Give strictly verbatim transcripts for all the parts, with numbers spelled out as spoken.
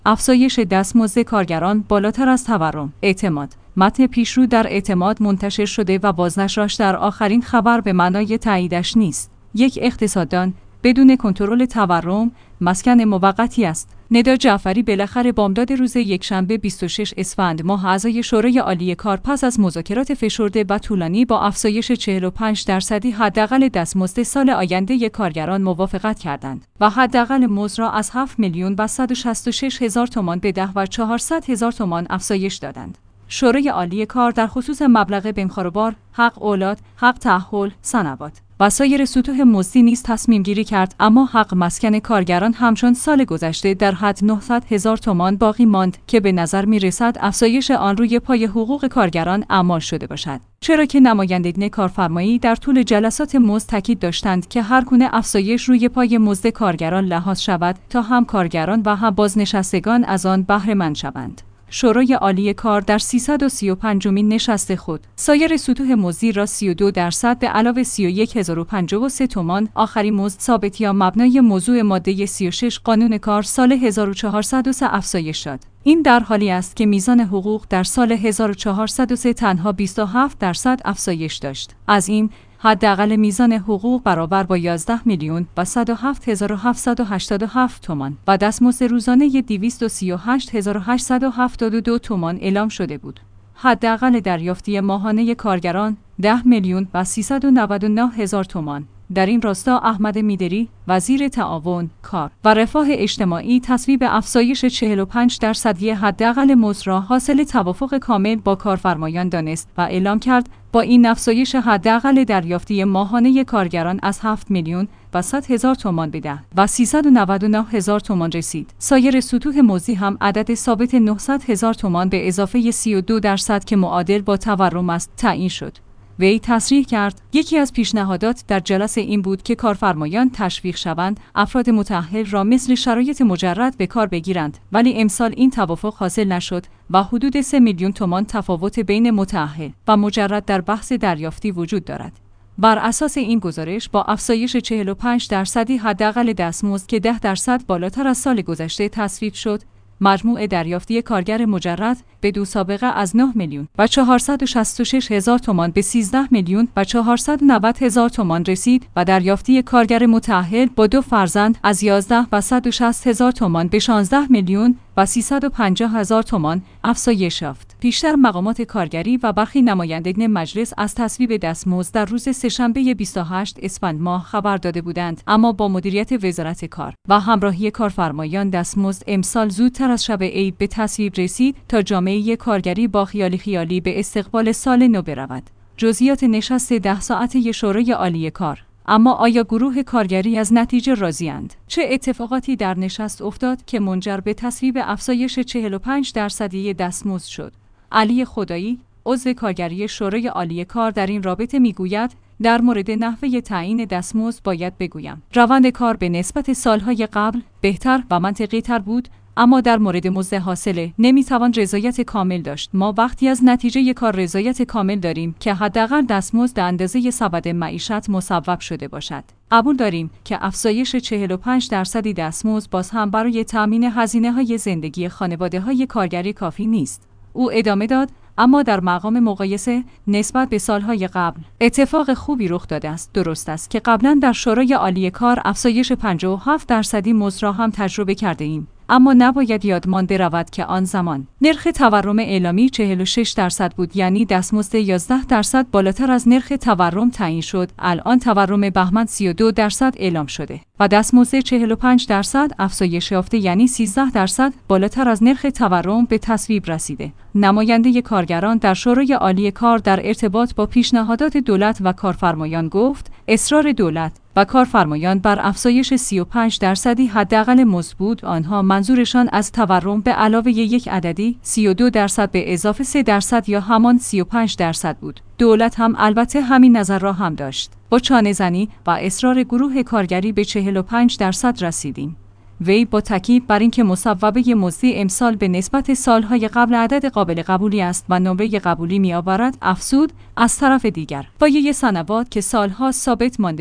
افزایش دستمزد کارگران بالاتر از تورم. اعتماد. متن پیشرو در اعتماد منتشر شده و بازنشرش در آخرین خبر به معنای تاییدش نیست. یک اقتصاددان بدون کنترل تورم مسکن موقتی است. ندا جعفری بالاخره بامداد روز یکشنبه بیست و شش اسفند ماه اعضای شورای عالی کار پس از مذاکرات فشرده و طولانی با افزایش چهل و پنج درصدی حداقل دستمزد سال آینده کارگران موافقت کردند و حداقل مزد را از هفت میلیون و صد و شصت و شش هزار تومان به ده و چهارصد هزار تومان افزایش دادند. شورای عالی کار در خصوص مبلغ بمخاربار، حق اولاد، حق تأهل، صنوات و سایر سطوح مزدی نیز تصمیم گیری کرد، اما حق مسکن کارگران همچون سال گذشته در حد نهصد هزار تومان باقی ماند که به نظر می رسد افزایش آن روی پای حقوق کارگران اعمال شده باشد. چرا که نمایندگان کارفرمایی در طول جلسات مزد تاکید داشتند که هر گونه افزایش روی پای مزد کارگران لحاظ شود تا هم کارگران و هم بازنشستگان از آن بهره مند شوند. شورای عالی کار در سیصد و سی و پنجمین نشست خود سایر سطوح مزدی را سی و دو درصد به علاوه سی و یک هزار و پنجاه و سه تومان آخرین مزد ثابت یا مبنای موضوع ماده سی و شش قانون کار سال هزار و چهارصد و سه افزایش شد. این در حالی است که میزان حقوق در سال هزار و چهارصد و سه تنها بیست و هفت درصد افزایش داشت. از این حداقل میزان حقوق برابر با یازده میلیون و صد و هفت هزار و هفتصد و هشتاد و هفت تومان و دستمزد روزانه دویست و سی و هشت هزار و هشتصد و هفتاد و دو تومان اعلام شده بود. حداقل دریافتی ماهانه کارگران ده میلیون و سیصد و نود و نه هزار تومان. در این راستا احمد میدری وزیر تعاون، کار و رفاه اجتماعی تصویب افزایش چهل و پنج درصدی حداقل مزد را حاصل توافق کامل با کارفرمایان دانست و اعلام کرد با این افزایش حداقل دریافتی ماهانه کارگران از هفت میلیون و صد هزار تومان به ده و سیصد و نود و نه هزار تومان رسید. سایر سطوح مزدی هم عدد ثابت نهصد هزار تومان به اضافه سی و دو درصد که معادل با تورم است تعیین شد. وی تصریح کرد یکی از پیشنهادات در جلسه این بود که کارفرمایان تشویق شوند افراد متأهل را مثل شرایط مجرد به کار بگیرند، ولی امسال این توافق حاصل نشد و حدود سه میلیون تومان تفاوت بین متأهل و مجرد در بحث دریافتی وجود دارد. بر اساس این گزارش با افزایش چهل و پنج درصدی حداقل دستمزد که ده درصد بالاتر از سال گذشته تصویب شد، مجموع دریافتی کارگر مجرد به دو سابقه از نه میلیون و چهارصد و شصت و شش هزار تومان به سیزده میلیون و چهارصد و نود هزار تومان رسید و دریافتی کارگر متأهل با دو فرزند از یازده و صد و شصت هزار تومان به شانزده میلیون و سیصد و پنجاه هزار تومان افزایش یافت. پیشتر مقامات کارگری و برخی نمایندگان مجلس از تصویب دستمزد در روز سه‌شنبه بیست و هشت اسفند ماه خبر داده بودند، اما با مدیریت وزارت کار و همراهی کارفرمایان دستمزد امسال زودتر از شب عید به تصویب رسید تا جامعه کارگری با خیالی خیالی به استقبال سال نو برود. جزئیات نشست ده ساعته شورای عالی کار. اما آیا گروه کارگری از نتیجه راضی‌اند؟ چه اتفاقاتی در نشست افتاد که منجر به تصویب افزایش چهل و پنج درصدی دستمزد شد؟ علی خدایی، عضو کارگری شورای عالی کار در این رابطه میگوید در مورد نحوه تعیین دستمزد باید بگویم روند کار به نسبت سالهای قبل بهتر و منطقی تر بود، اما در مورد مزد حاصله نمیتوان رضایت کامل داشت. ما وقتی از نتیجه کار رضایت کامل داریم که حداقل دستمزد به اندازه سبد معیشت مصوب شده باشد. قبول داریم که افزایش چهل و پنج درصدی دستمزد باز هم برای تامین هزینه‌های زندگی خانواده‌های کارگری کافی نیست. او ادامه داد اما در مقام مقایسه نسبت به سالهای قبل اتفاق خوبی رخ داده است. درست است که قبلا در شورای عالی کار افزایش پنجاه و هفت درصدی مزد را هم تجربه کرده ایم، اما نباید یادمان برود که آن زمان نرخ تورم اعلامی چهل و شش درصد بود، یعنی دستمزد یازده درصد بالاتر از نرخ تورم تعیین شد. الان تورم بهمن سی و دو درصد اعلام شده و دستمزد چهل و پنج درصد افزایش یافته، یعنی سیزده درصد بالاتر از نرخ تورم به تصویب رسیده. نماینده کارگران در شورای عالی کار در ارتباط با پیشنهادات دولت و کارفرمایان گفت اصرار دولت و کارفرمایان بر افزایش سی و پنج درصدی حداقل مزد بود. آنها منظورشان از تورم به علاوه یک عددی سی و دو درصد به اضافه سه درصد یا همان سی و پنج درصد بود. دولت هم البته همین نظر را هم داشت. با چانه زنی و اصرار گروه کارگری به چهل و پنج درصد رسیدیم. وی با تاکید بر اینکه مصوبه مزدی امسال به نسبت سالهای قبل عدد قابل قبولی است و نمره قبولی می‌آورد افزود از طرف دیگر پایه صنوات که سالها ثابت مانده بود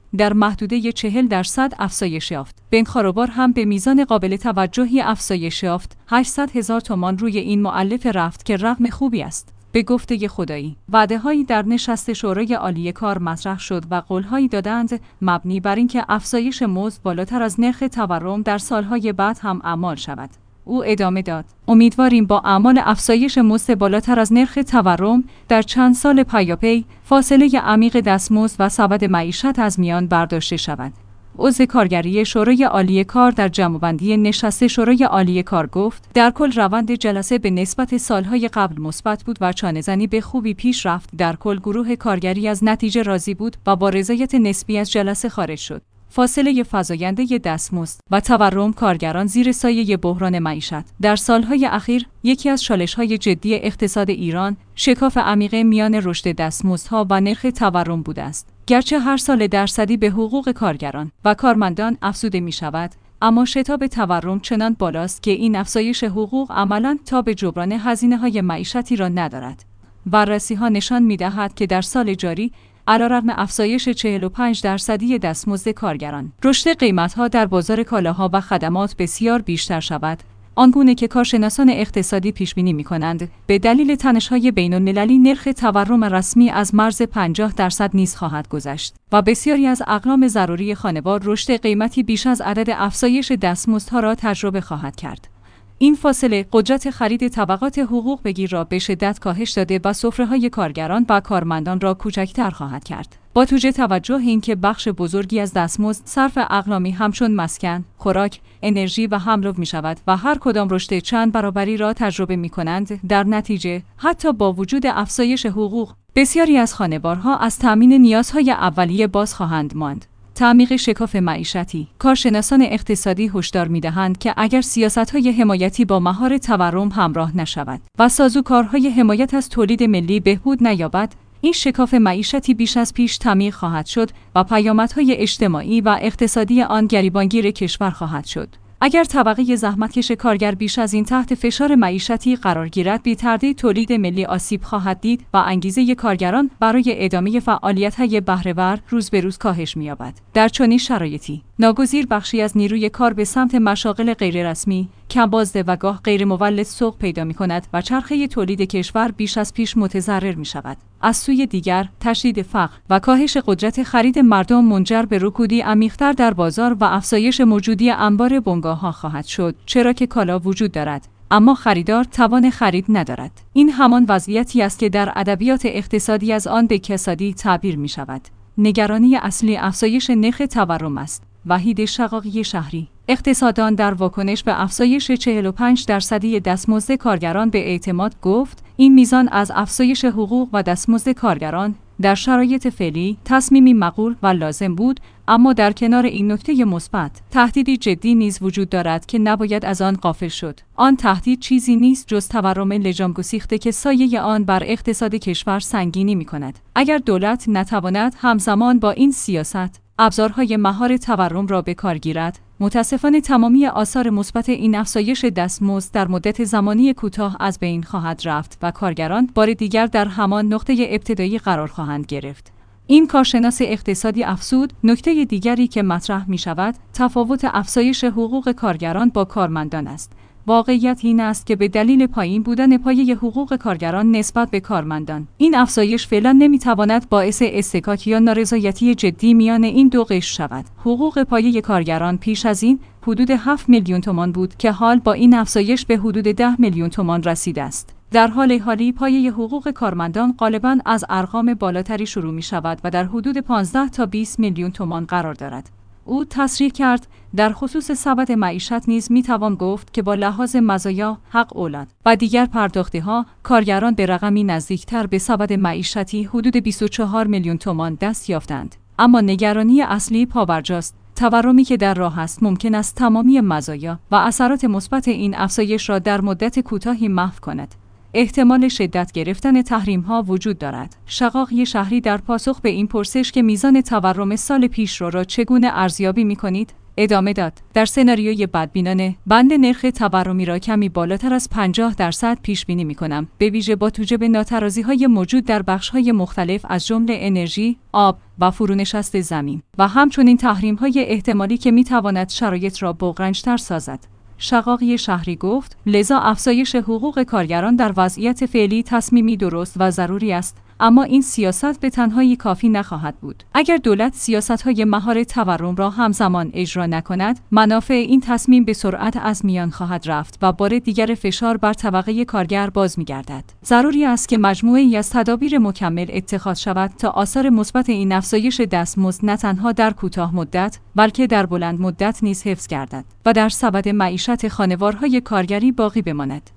در محدوده چهل درصد افزایش یافت. بنک خاروبار هم به میزان قابل توجهی افزایش یافت. هشتصد هزار تومان روی این مؤلفه رفت که رقم خوبی است. به گفته خدایی، وعده‌هایی در نشست شورای عالی کار مطرح شد و قول‌هایی دادند مبنی بر اینکه افزایش مزد بالاتر از نرخ تورم در سالهای بعد هم اعمال شود. او ادامه داد: امیدواریم با اعمال افزایش مزد بالاتر از نرخ تورم در چند سال پیاپی فاصله عمیق دستمزد و سبد معیشت از میان برداشته شود. عضو کارگری شورای عالی کار در جمع‌بندی نشست شورای عالی کار گفت: در کل روند جلسه به نسبت سالهای قبل مثبت بود و چانه‌زنی به خوبی پیش رفت. در کل گروه کارگری از نتیجه راضی بود و با رضایت نسبی از جلسه خارج شد. فاصله فزاینده دستمزد و تورم کارگران زیر سایه بحران معیشت. در سالهای اخیر یکی از چالش‌های جدی اقتصاد ایران شکاف عمیق میان رشد دستمزدها و نرخ تورم بوده است. گرچه هر سال درصدی به حقوق کارگران و کارمندان افزوده می شود، اما شتاب تورم چنان بالاست که این افزایش حقوق عملاً تا به جبران هزینه‌های معیشتی را ندارد. بررسی‌ها نشان می‌دهد که در سال جاری علیرغم افزایش چهل و پنج درصدی دستمزد کارگران، رشد قیمت‌ها در بازار کالاها و خدمات بسیار بیشتر شود، آنگونه که کارشناسان اقتصادی پیش‌بینی می‌کنند به دلیل تنش‌های بین‌المللی نرخ تورم رسمی از مرز پنجاه درصد نیز خواهد گذشت و بسیاری از اقلام ضروری خانوار رشد قیمتی بیش از عدد افزایش دستمزدها را تجربه خواهد کرد. این فاصله قدرت خرید طبقات حقوق بگیر را به شدت کاهش داده و سفره‌های کارگران و کارمندان را کوچکتر خواهد کرد. با توجه توجه اینکه بخش بزرگی از دستمزد صرف اقلامی همچون مسکن، خوراک، انرژی و حمل می شود و هر کدام رشد چند برابری را تجربه می کنند، در نتیجه حتی با وجود افزایش حقوق بسیاری از خانوارها از تامین نیازهای اولیه باز خواهند ماند. تعمیق شکاف معیشتی. کارشناسان اقتصادی هشدار می‌دهند که اگر سیاست‌های حمایتی با مهار تورم همراه نشود و سازوکارهای حمایت از تولید ملی بهبود نیابد، این شکاف معیشتی بیش از پیش تعمیق خواهد شد و پیامدهای اجتماعی و اقتصادی آن گریبانگیر کشور خواهد شد. اگر طبقه زحمتکش کارگر بیش از این تحت فشار معیشتی قرار گیرد، بی تردید تولید ملی آسیب خواهد دید و انگیزه کارگران برای ادامه فعالیت‌های بهره‌ور روز به روز کاهش می‌یابد. در چنین شرایطی ناگزیر بخشی از نیروی کار به سمت مشاغل غیررسمی، کمبازده و گاه غیر مولد سوق پیدا می‌کند و چرخه تولید کشور بیش از پیش متضرر می‌شود. از سوی دیگر، تشدید فقر و کاهش قدرت خرید مردم منجر به رکودی عمیق‌تر در بازار و افزایش موجودی انبار بنگاه‌ها خواهد شد، چرا که کالا وجود دارد اما خریدار توان خرید ندارد. این همان وضعیتی است که در ادبیات اقتصادی از آن به کسادی تعبیر می‌شود. نگرانی اصلی افزایش نرخ تورم است. وحید شقاقی شهری. اقتصاددان در واکنش به افزایش چهل و پنج درصدی دستمزد کارگران به اعتماد گفت: این میزان از افزایش حقوق و دستمزد کارگران در شرایط فعلی تصمیمی معقول و لازم بود، اما در کنار این نکته مثبت، تهدیدی جدی نیز وجود دارد که نباید از آن غافل شد. آن تهدید چیزی نیست جز تورم لجام گسیخته که سایه آن بر اقتصاد کشور سنگینی می‌کند. اگر دولت نتواند همزمان با این سیاست ابزارهای مهار تورم را به کار گیرد، متاسفانه تمامی آثار مثبت این افزایش دستمزد در مدت زمانی کوتاه از بین خواهد رفت و کارگران بار دیگر در همان نقطه ابتدایی قرار خواهند گرفت. این کارشناس اقتصادی افزود: نکته دیگری که مطرح می شود تفاوت افزایش حقوق کارگران با کارمندان است. واقعیت این است که به دلیل پایین بودن پایه حقوق کارگران نسبت به کارمندان، این افزایش فعلا نمیتواند باعث اصطکاک یا نارضایتی جدی میان این دو قشر شود. حقوق پایه کارگران پیش از این حدود هفت میلیون تومان بود که حال با این افزایش به حدود ده میلیون تومان رسیده است. در حال حالی پایه حقوق کارمندان غالباً از ارقام بالاتری شروع می شود و در حدود پانزده تا بیست میلیون تومان قرار دارد. او تصریح کرد: در خصوص سبد معیشت نیز می توان گفت که با لحاظ مزایا، حق اولاد و دیگر پرداخته‌ها، کارگران به رقمی نزدیکتر به سبد معیشتی حدود بیست و چهار میلیون تومان دست یافتند. اما نگرانی اصلی پابرجاست. تورمی که در راه است ممکن است تمامی مزایا و اثرات مثبت این افزایش را در مدت کوتاهی محو کند. احتمال شدت گرفتن تحریم‌ها وجود دارد. شقاقی شهری در پاسخ به این پرسش که میزان تورم سال پیش رو را چگونه ارزیابی می‌کنید، ادامه داد: در سناریوی بدبینانه بند نرخ تورمی را کمی بالاتر از پنجاه درصد پیش بینی می‌کنم، به ویژه با توجه به ناترازی‌های موجود در بخش‌های مختلف از جمله انرژی، آب و فرونشست زمین و همچنین تحریم‌های احتمالی که می‌تواند شرایط را بغرنج‌تر سازد. شقاقی شهری گفت: لذا افزایش حقوق کارگران در وضعیت فعلی تصمیمی درست و ضروری است، اما این سیاست به تنهایی کافی نخواهد بود. اگر دولت سیاست‌های مهار تورم را همزمان اجرا نکند، منافع این تصمیم به سرعت از میان خواهد رفت و بار دیگر فشار بر طبقه کارگر باز می‌گردد. ضروری است که مجموعه‌ای از تدابیر مکمل اتخاذ شود تا آثار مثبت این افزایش دستمزد نه تنها در کوتاه مدت، بلکه در بلند مدت نیز حفظ گردد و در سبد معیشت خانوارهای کارگری باقی بماند.